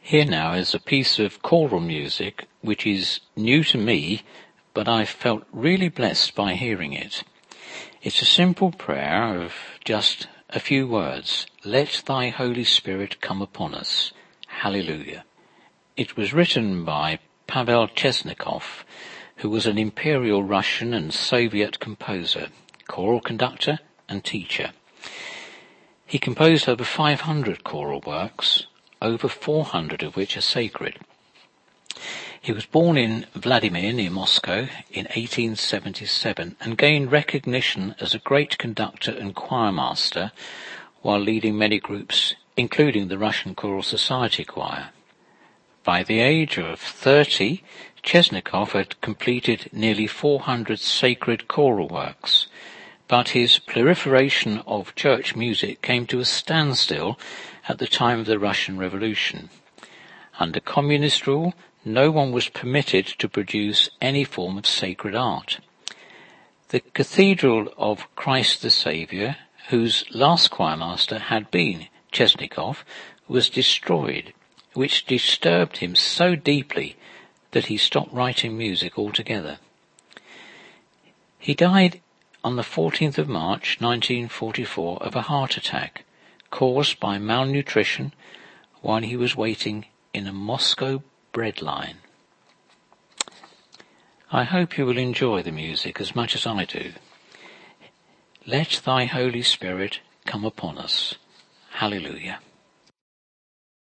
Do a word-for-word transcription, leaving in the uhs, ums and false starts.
Here now is a piece of choral music which is new to me, but I felt really blessed by hearing it. It's a simple prayer of just a few words. Let thy Holy Spirit come upon us. Hallelujah. It was written by Pavel Chesnikov, who was an Imperial Russian and Soviet composer, choral conductor and teacher. He composed over five hundred choral works, over four hundred of which are sacred. He was born in Vladimir near Moscow in eighteen seventy-seven and gained recognition as a great conductor and choirmaster while leading many groups, including the Russian Choral Society Choir. By the age of thirty, Chesnikov had completed nearly four hundred sacred choral works, but his proliferation of church music came to a standstill at the time of the Russian Revolution. Under communist rule, no one was permitted to produce any form of sacred art. The Cathedral of Christ the Saviour, whose last choirmaster had been Chesnikov, was destroyed, which disturbed him so deeply that he stopped writing music altogether. He died on the fourteenth of March nineteen forty-four of a heart attack caused by malnutrition while he was waiting in a Moscow bread line. I hope you will enjoy the music as much as I do. Let thy Holy Spirit come upon us. Hallelujah.